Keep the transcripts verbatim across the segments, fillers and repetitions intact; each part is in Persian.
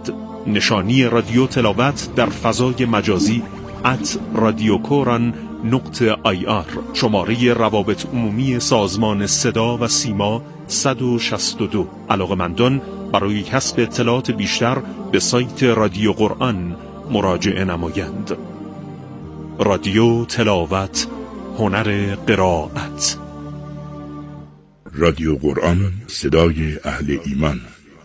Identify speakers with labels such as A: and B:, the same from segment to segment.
A: نشانی رادیو تلاوت در فضای مجازی ات رادیو کوران نقطه آی آر. شماره روابط عمومی سازمان صدا و سیما صد و شصت و دو. علاقه‌مندان برای کسب اطلاعات بیشتر به سایت رادیو قرآن مراجعه نمایند. رادیو تلاوت، هنر قرائت.
B: رادیو قرآن، صدای اهل ایمان.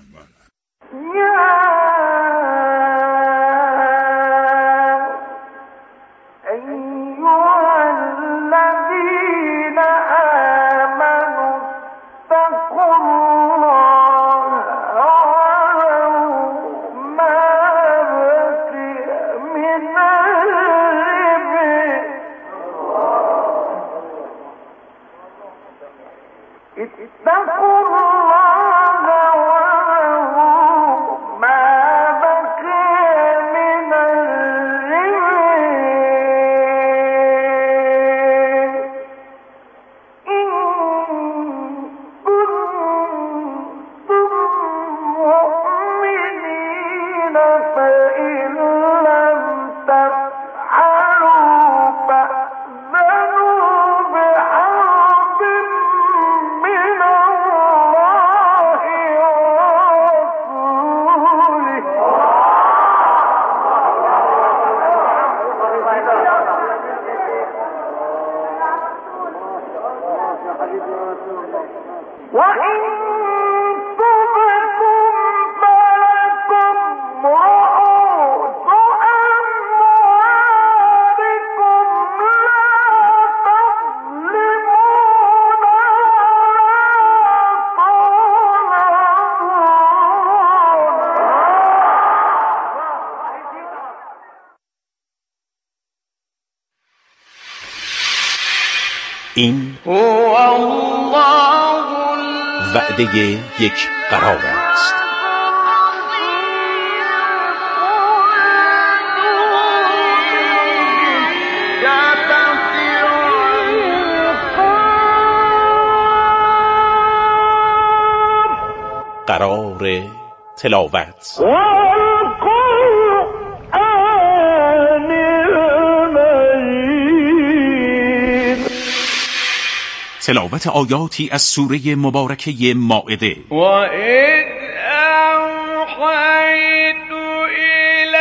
C: این وعده یک قرار است. قرار تلاوت. تلاوت آیاتی از سوره مبارکه مائده.
D: و اذ اوحیت الی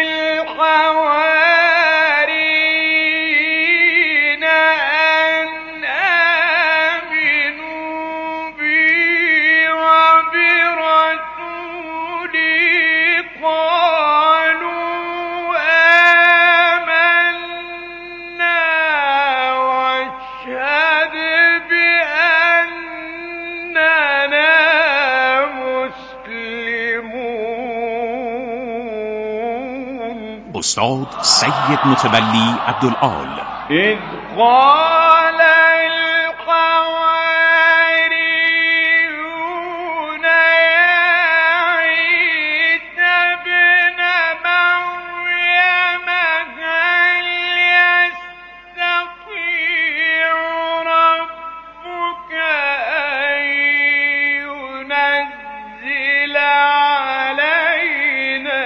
D: الحوارین ان آمنوا بی و برسولی قالوا آمنا واشهد
C: استاد سید متولی عبدالعال.
D: اذ قال الحواریون یا عیسی ابن مریم هل یستطیع ربک ان ینزل علینا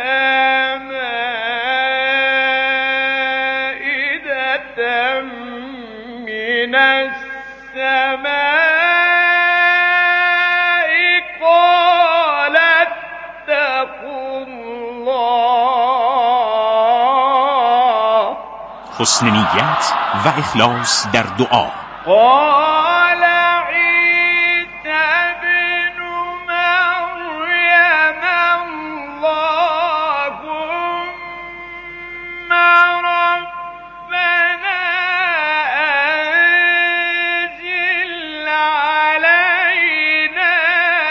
D: من السماء قال اتقوا الله.
C: حسن نیت و اخلاص در دعا.
D: قال عیسی ابن مریم اللهم ربنا انزل علينا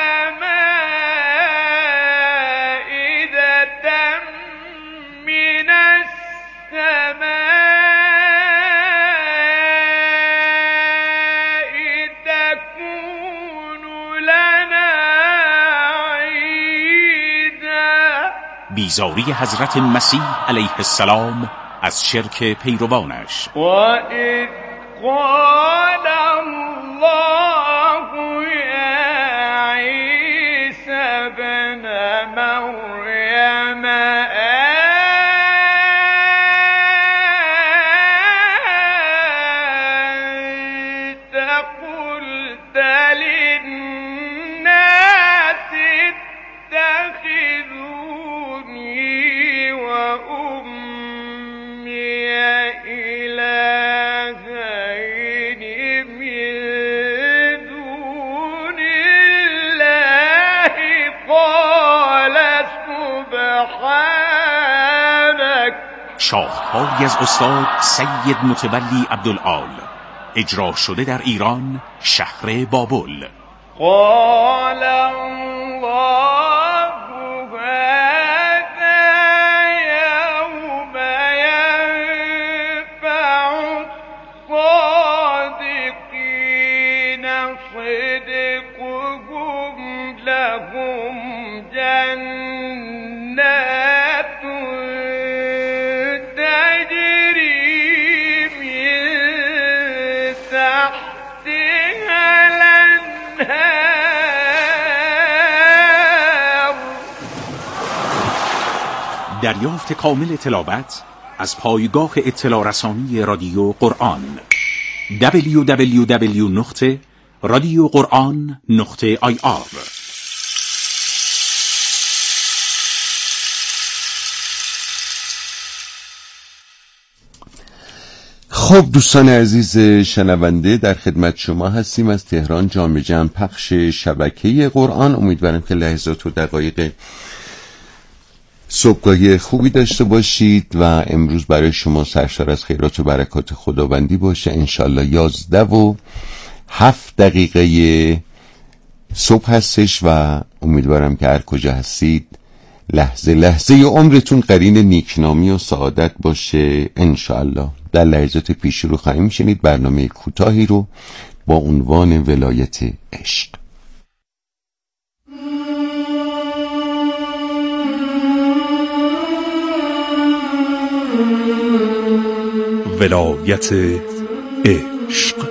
D: مائدة من السماء تكون لنا عيدا.
C: بیزاری حضرت مسیح علیه السلام از شرک پیروانش.
D: و اذ قال الله یا عیسی ابن مریم سبحانك.
C: شاهکاری از استاد سید متولی عبدالعال، اجرا شده در ایران، شهر بابل.
D: قال الله هذا يوم ينفع الصادقين صدقهم لهم جنات تجري من تحتها الأنهار.
C: دریافت کامل تلاوت از پایگاه اطلاع رسانی رادیو قرآن دبلیو دبلیو دبلیو نقطه رادیو قرآن نقطه آی آر.
E: خب دوستان عزیز شنونده، در خدمت شما هستیم از تهران، جام جم پخش شبکه قرآن. امیدوارم که لحظات و دقایق صبحگاهی خوبی داشته باشید و امروز برای شما سرشار از خیرات و برکات خداوندی باشه. انشالله یازده و هفت دقیقه صبح هستش و امیدوارم که هر کجا هستید لحظه لحظه ی عمرتون قرین نیکنامی و سعادت باشه انشالله. در لحظات پیش رو خواهیم شنید برنامه کوتاهی رو با عنوان ولایت عشق.
A: ولایت عشق.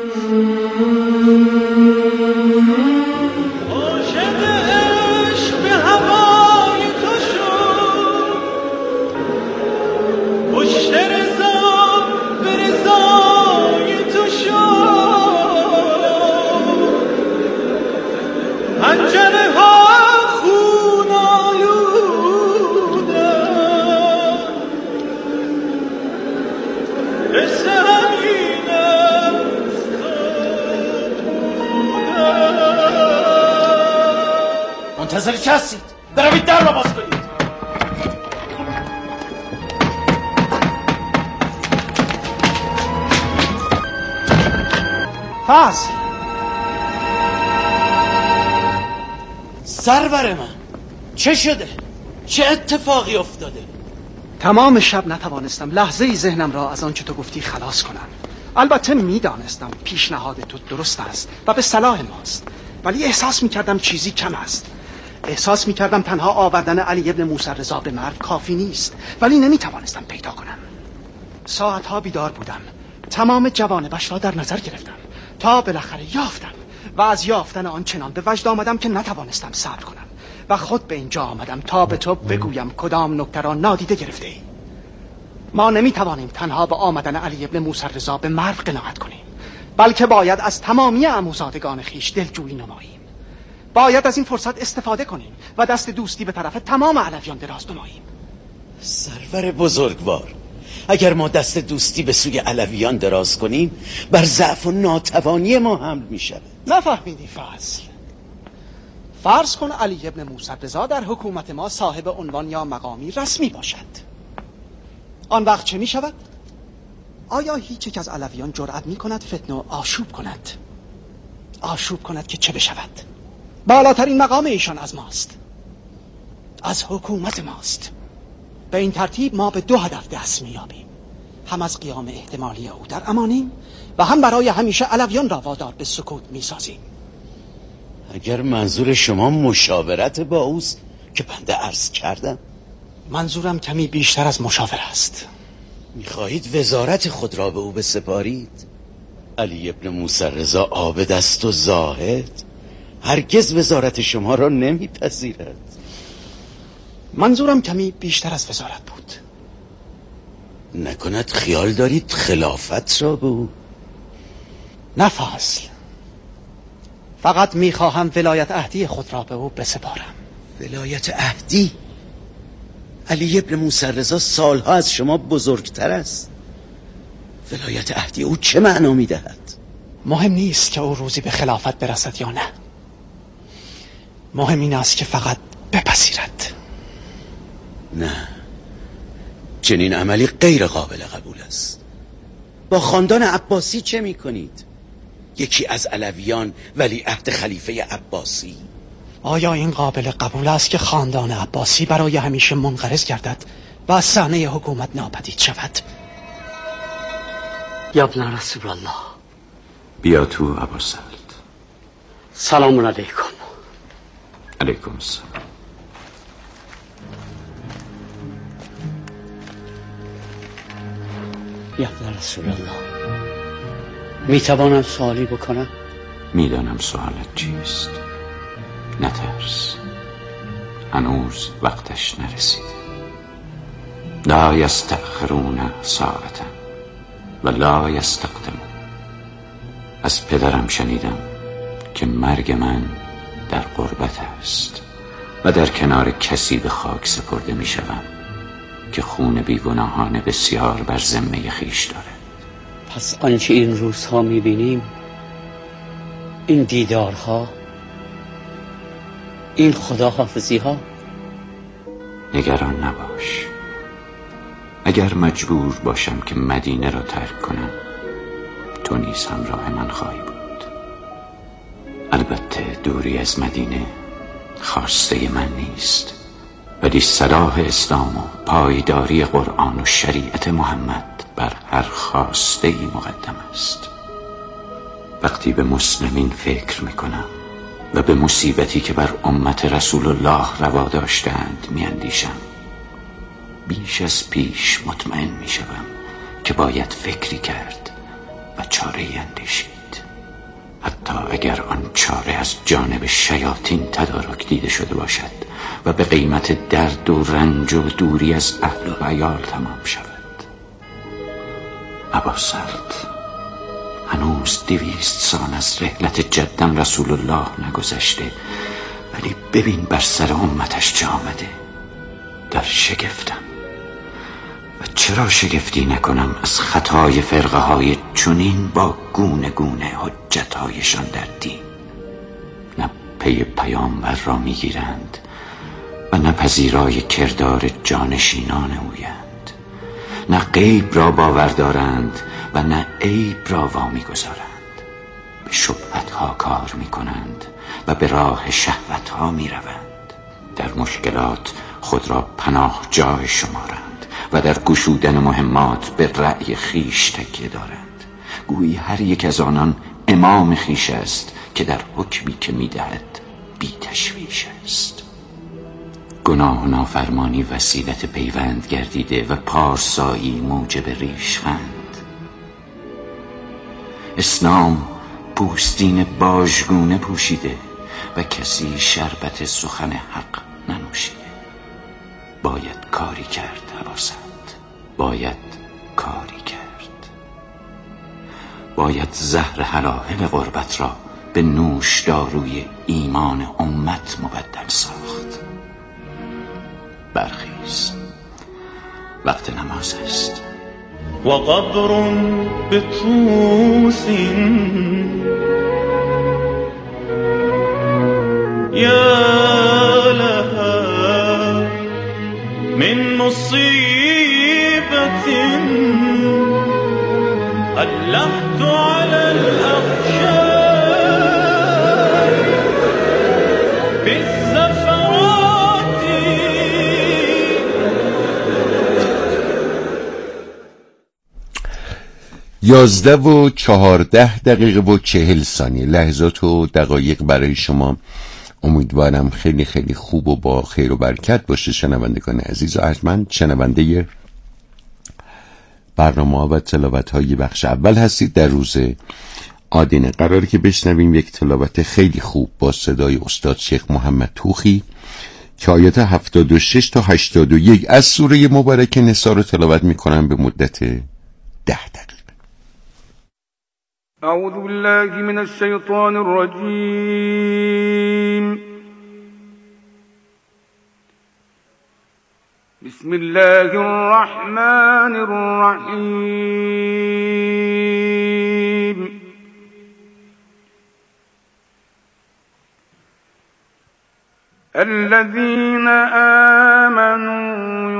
F: منتظر چه هستید؟ بروید در را باز کنید.
G: فضل،
F: سرور من چه شده؟ چه اتفاقی افتاده؟
G: تمام شب نتوانستم لحظه ای ذهنم را از آن چه تو گفتی خلاص کنم. البته میدانستم پیشنهاد تو درست است و به صلاح ماست، ولی احساس میکردم چیزی کم است. احساس میکردم تنها آوردن علی ابن موسی رضا به مرگ کافی نیست، ولی نمیتوانستم پیدا کنم. ساعتها بیدار بودم، تمام جوانبش را در نظر گرفتم تا بالاخره یافتم و از یافتن آن چنان به وجد آمدم که نتوانستم صبر کنم و خود به اینجا آمدم تا به تو بگویم کدام نکته را نادیده گرفته ای. ما نمیتوانیم تنها به آمدن علی ابن موسی رضا به مرگ قناعت کنیم، بلکه باید از تمامی عموزادگان خیش دلجویی نماییم. باید از این فرصت استفاده کنیم و دست دوستی به طرف تمام علویان دراز نماییم.
F: سرور بزرگوار، اگر ما دست دوستی به سوی علویان دراز کنیم بر ضعف و ناتوانی ما حمل می شود.
G: نفهمیدی فضل؟ فرض کن علی ابن موسی رضا در حکومت ما صاحب عنوان یا مقامی رسمی باشد. آن وقت چه می شود؟ آیا هیچ یک از علویان جرأت می کند فتنه و آشوب کند؟ آشوب کند که چه بشود؟ بالاترین مقام ایشان از ماست، از حکومت ماست. به این ترتیب ما به دو هدف دست می‌یابیم، هم از قیام احتمالی او در امانیم و هم برای همیشه علویان را وادار به سکوت می‌سازیم.
F: اگر منظور شما مشاورت با اوست که بنده عرض کردم،
G: منظورم کمی بیشتر از مشاوره است.
F: می‌خواهید وزارت خود را به او بسپارید؟ علی ابن موسی رضا عابد است و زاهد، هرگز وزارت شما را نمیپذیرد.
G: منظورم کمی بیشتر از وزارت بود.
F: نکند خیال دارید خلافت را به او؟
G: نه فضل، فقط میخواهم ولایت عهدی خود را به او بسپارم.
F: ولایت عهدی؟ علی ابن موسی رضا سالها از شما بزرگتر است. ولایت عهدی او چه معنا میدهد؟
G: مهم نیست که او روزی به خلافت برسد یا نه، مهم این است که فقط بپذیرد.
F: نه، چنین عملی غیر قابل قبول است. با خاندان عباسی چه می کنید؟ یکی از علویان ولیعهد خلیفه عباسی.
G: آیا این قابل قبول است که خاندان عباسی برای همیشه منقرض گردد و از صحنه حکومت ناپدید شود؟
H: یا ابن رسول الله،
C: بیا تو ابوسعد.
H: سلام علیکم.
C: علیکم السلام.
H: یا ابن رسول الله، می توانم سوالی بکنم؟
C: میدانم سوالت چیست. نترس، هنوز وقتش نرسیده. لا یستأخرون ساعتا و لا یستقدمون. از پدرم شنیدم که مرگ من در قربت است و در کنار کسی به خاک سپرده می شوم که خون بیگناهان بسیار بر ذمه خویش دارد.
H: پس آنچه این روزها می بینیم، این دیدارها، این خداحافظی ها،
C: نگران نباش. اگر مجبور باشم که مدینه را ترک کنم، تو نیز همراه من خواهی بود. البته دوری از مدینه خواسته من نیست، ولی صلاح اسلام و پایداری قرآن و شریعت محمد بر هر خواسته ای مقدم است. وقتی به مسلمین فکر میکنم و به مصیبتی که بر امت رسول الله روا داشتند میاندیشم، بیش از پیش مطمئن میشوم که باید فکری کرد و چاره اندیشید، حتی اگر آن چاره از جانب شیاطین تدارک دیده شده باشد و به قیمت درد و رنج و دوری از اهل و عیال تمام شود. ابوسعد، هنوز دویست سال از رحلت جدم رسول الله نگذشته، ولی ببین بر سر امتش چه آمده. در شگفتم. و چرا شگفتی نکنم از خطای فرقه های چنین با گونه گونه حجت هایشان در دین؟ نه پی پیامبر را میگیرند و نه پذیرای کردار جانشینان اویند، نه غیب را باور دارند و نه عیب را وامی گذارند. به شبهت ها کار می کنند و به راه شهوت ها می روند. در مشکلات خود را پناه جای شمارند و در گشودن مهمات به رأی خیش تکیه دارند. گویی هر یک از آنان امام خیش است که در حکمی که می دهد بی تشویش است. گناه و نافرمانی وسیلت پیوند گردیده و پارسایی موجب ریشخند. اسلام پوستین باژگونه پوشیده و کسی شربت سخن حق ننوشیده. باید کاری کرد ابوسعد، باید کاری کرد. باید زهر هلاهل غربت را به نوش داروی ایمان امت مبدل ساخت. برخیز، وقت نماز است.
I: و قبر بطوس یا لها من مصیبت علقت على الاخشاب بالزفرات.
E: یازده و چهارده دقیقه و چهل ثانیه. لحظات و دقایق برای شما امیدوارم خیلی خیلی خوب و با خیر و برکت باشه. شنوندگان عزیز و ارجمند، شنونده برنامه ها و تلاوت های بخش اول هستید. در روز آدینه قراره که بشنویم یک تلاوت خیلی خوب با صدای استاد شیخ محمد توخی که آیات هفتاد و شش تا هشتاد و یک از سوره مبارکه نساء رو تلاوت میکنم به مدت ده دقیقه.
D: اعوذ بالله من الشیطان الرجیم. بسم الله الرحمن الرحیم. الذين آمنوا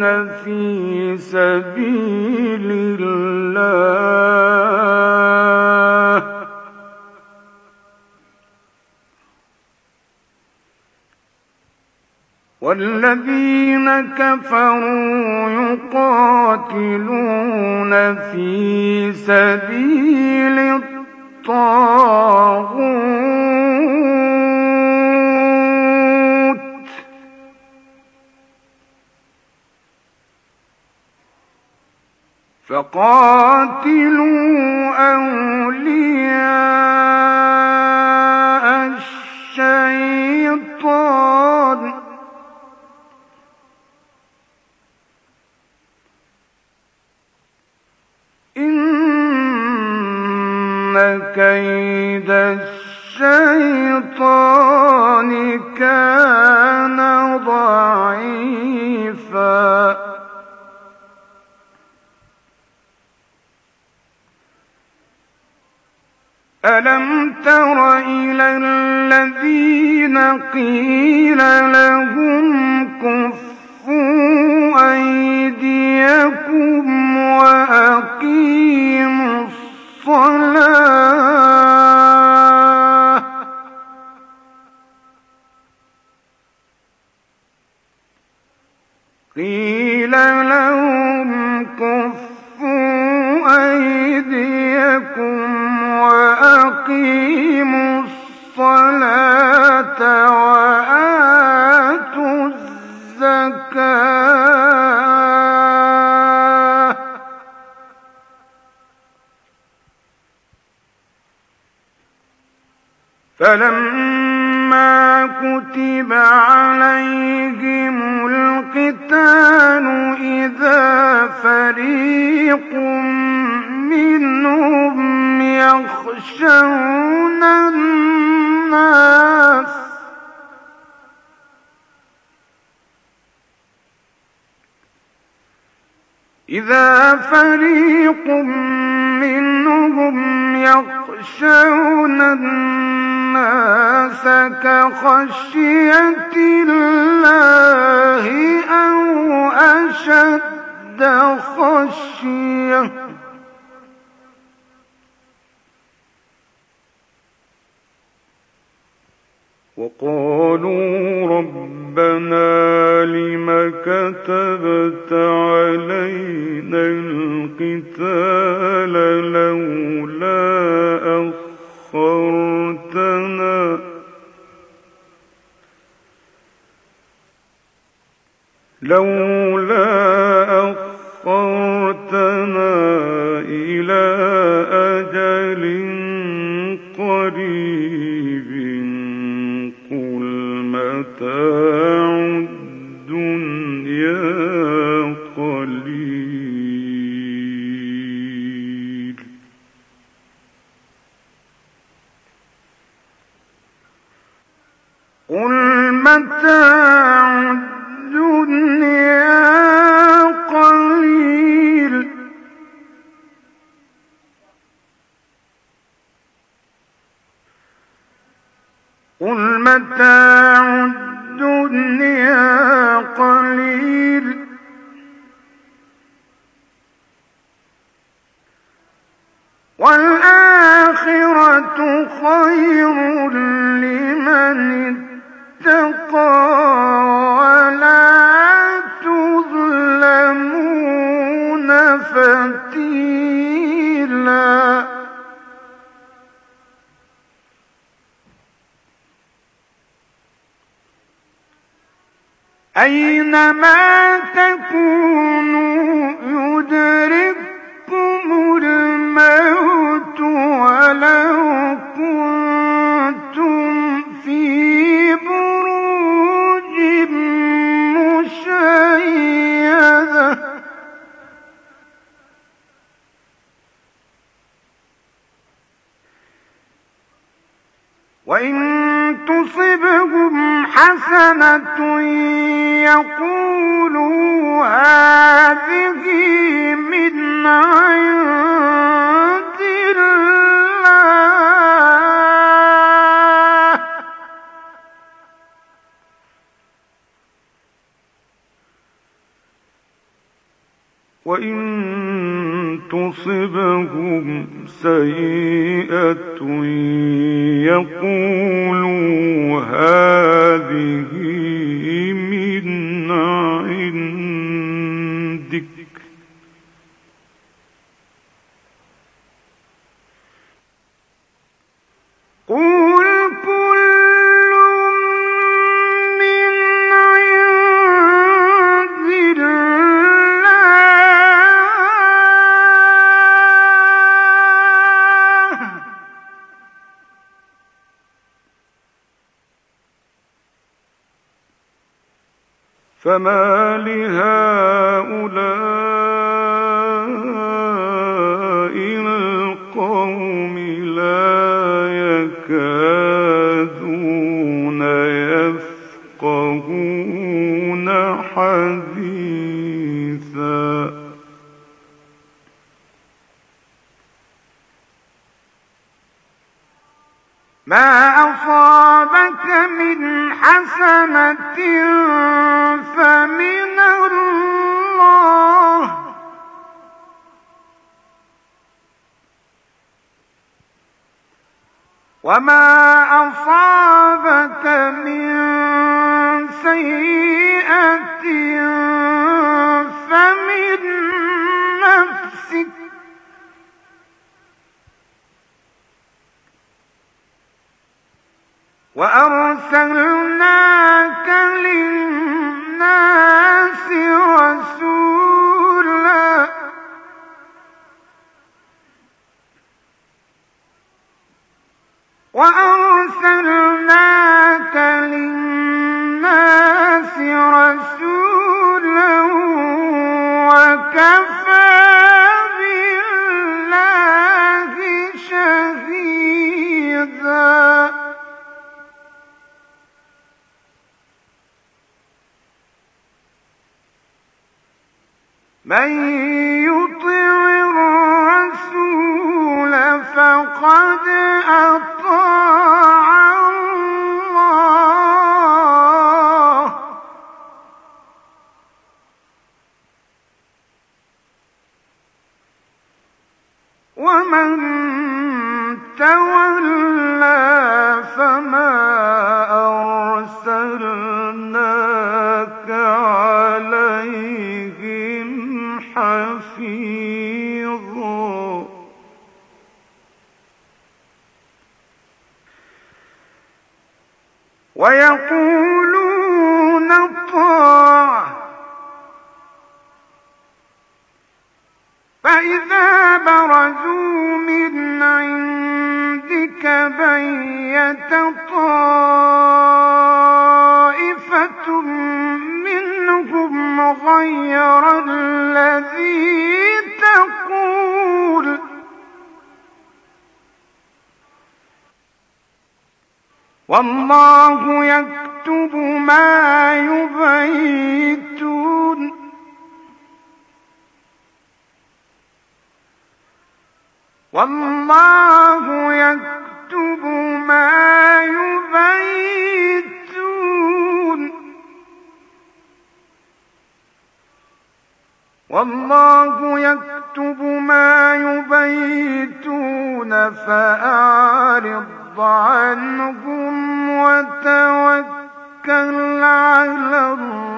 D: في سبيل الله والذين كفروا يقاتلون في سبيل الطاغوت فقاتلوا أولياء الشيطان إن كيد الشيطان كان ضعيفا ألم تر إلى الذين قيل لهم كفوا أيديكم وأقيموا الصلاة قيل لهم كفوا أيديكم وأقيموا الصلاة وآتوا الزكاة فلما كتب عليهم القتال إذا فريق منهم يخشون الناس إذا فريق منهم يخشون الناس كخشية الله أو أشد خشية وقالوا ربنا لم كتبت علينا القتال لولا أخرتنا لولا أخرتنا إلى أجل قريب قل متاع الدنيا قليل قل متاع الدنيا قليل قل متاع الدنيا قليل والآخرة خير لمن اتقى ولا تظلمون فتيلا أينما تكونوا يدرككم الموت ولو كنتم في بروج مشيدة وإن تصبهم حسنة يقولوا هذه من عند الله وإن تصبهم سيئة يقولوا هذه من عندك قل فما لهؤلاء القوم لا يكادون يفقهون حديثا ما أصابك من حسنة فمن الله وما أصابك من سيئة فمن نفسك وأرسلناك للناس رسولا وأرسلناك للناس رسولا وكفى بالله شهيدا من يطع الرسول فقد أطاع الله ومن تولى فما أرسلناك عليهم حفيظا ويقولون طاعة فإذا برزوا من عندك بيت طائفة منهم غير الذي تقول والله يكتب ما يبيتون والله يكتب ما يبيتون والله يكتب ما يبيتون فأعرض عنهم وتوكل على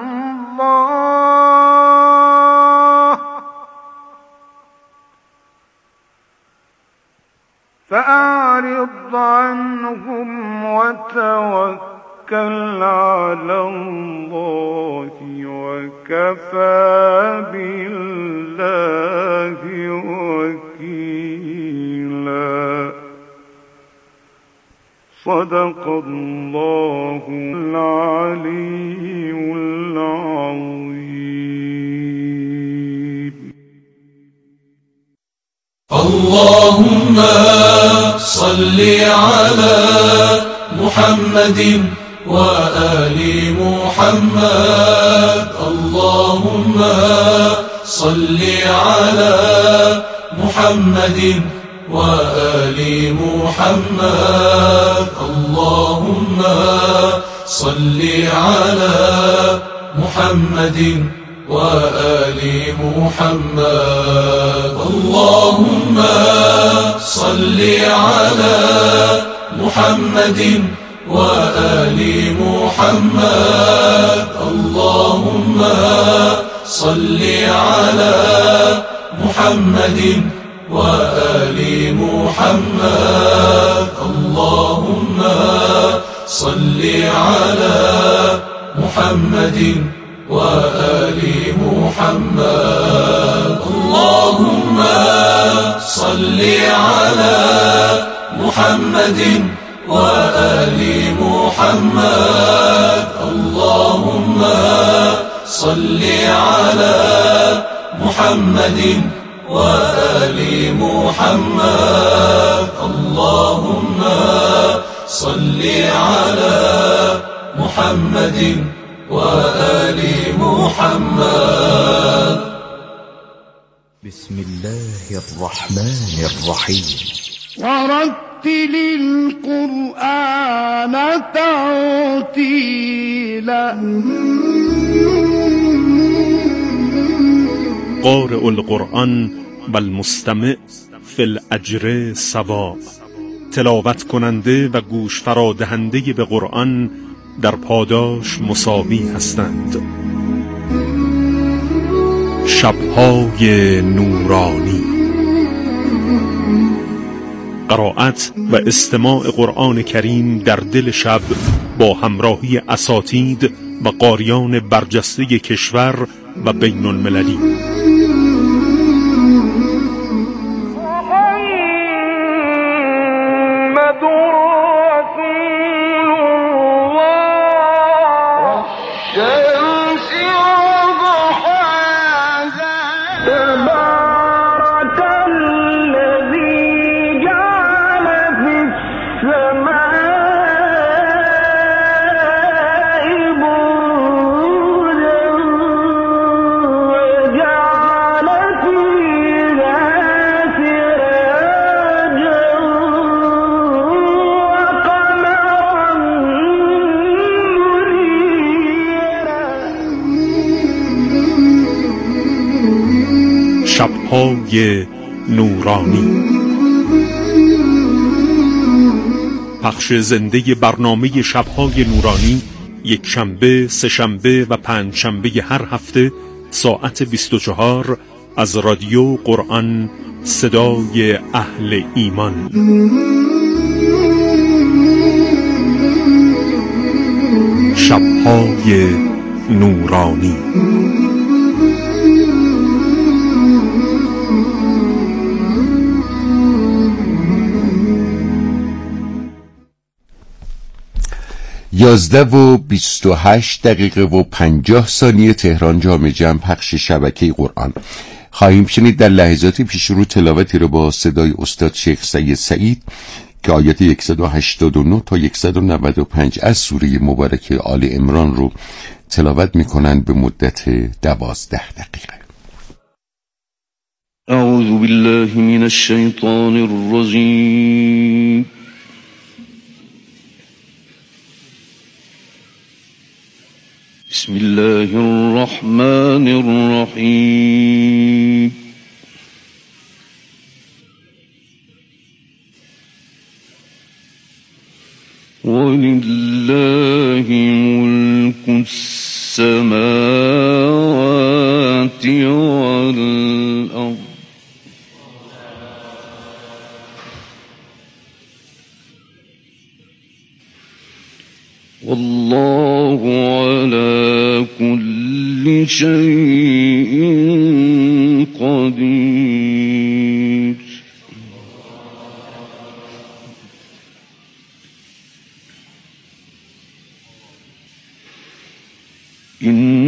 D: الله فأعرض عنهم وتوكل على الله وكفى بالله وكيلا صدق الله العلي العظيم.
J: اللهم صل على محمد وآل محمد. اللهم صل على محمد وآل محمد. اللهم صل على محمد وآل محمد. اللهم صل على محمد وآل محمد. اللهم صل على محمد وآل محمد. اللهم صل على محمد وآل محمد. اللهم صل على محمد وآل محمد. اللهم صل على محمد وآل محمد. اللهم صل على محمد وآل محمد.
K: بسم الله الرحمن الرحيم.
L: ورتل القرآن ترتيلا.
A: قارئ القرآن و المستمع فی الاجر سواء. تلاوت کننده و گوش فرادهنده به قرآن در پاداش مساوی هستند. شبهای نورانی. قرائت و استماع قرآن کریم در دل شب با همراهی اساتید و قاریان برجسته کشور و بین المللی. شبهای نورانی. پخش زنده برنامه شبهای نورانی یک شنبه، سه شنبه و پنج شنبه هر هفته ساعت بیست و چهار از رادیو قرآن صدای اهل ایمان. شبهای نورانی.
E: یازده و بیست و هشت دقیقه و پنجاه ثانیه تهران جامع جمع پخش شبکه قرآن. خواهیم شنید در لحظات پیش رو تلاوتی رو با صدای استاد شیخ سید سعید که آیات صد و هشتاد و نه تا صد و نود و پنج از سوره مبارکه آل عمران رو تلاوت میکنند به مدت دوازده دقیقه.
M: اعوذ بالله من الشیطان الرجیم. بسم الله الرحمن الرحیم. ولله ملك السماوات والأرض والله على كل شيء